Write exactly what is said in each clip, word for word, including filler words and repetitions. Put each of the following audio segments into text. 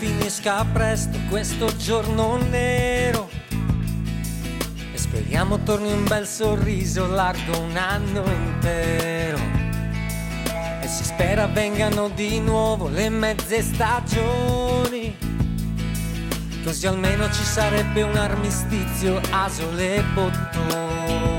finisca presto questo giorno nero e speriamo torni un bel sorriso largo un anno intero e si spera vengano di nuovo le mezze stagioni, così almeno ci sarebbe un armistizio a sole e bottoni.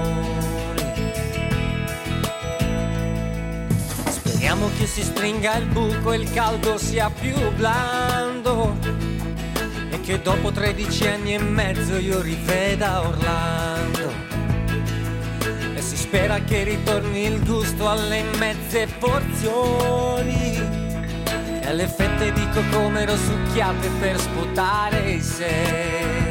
Speriamo che si stringa il buco e il caldo sia più blando e che dopo tredici anni e mezzo io riveda Orlando e si spera che ritorni il gusto alle mezze porzioni e alle fette di cocomero succhiate per sputare i seni.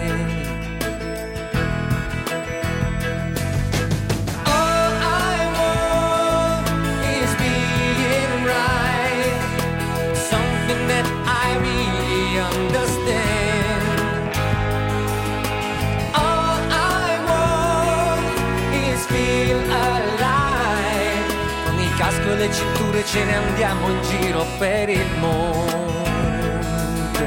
E le cinture ce ne andiamo in giro per il mondo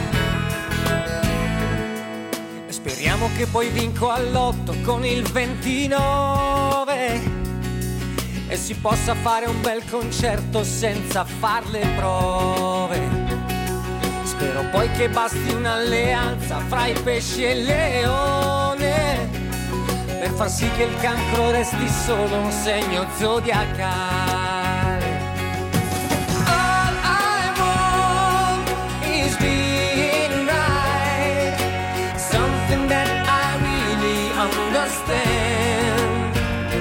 e speriamo che poi vinco all'otto con il ventinove e si possa fare un bel concerto senza far le prove. Spero poi che basti un'alleanza fra i pesci e il leone per far sì che il cancro resti solo un segno zodiacale. All I want is being right, something that I really understand.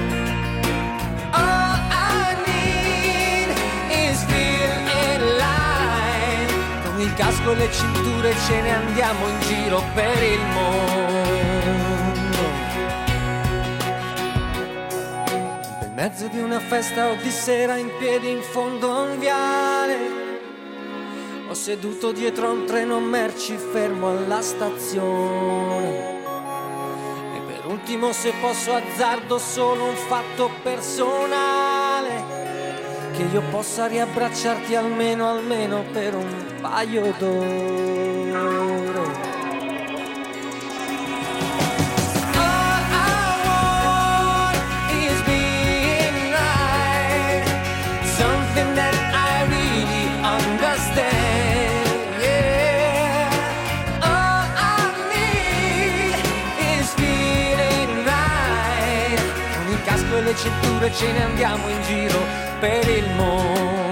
All I need is feel alive. Con il casco e le cinture ce ne andiamo in giro per il mondo. In mezzo di una festa o di sera in piedi in fondo a un viale o seduto dietro a un treno merci fermo alla stazione e per ultimo se posso azzardo solo un fatto personale che io possa riabbracciarti almeno almeno per un paio d'ore. Le cinture ce ne andiamo in giro per il mondo.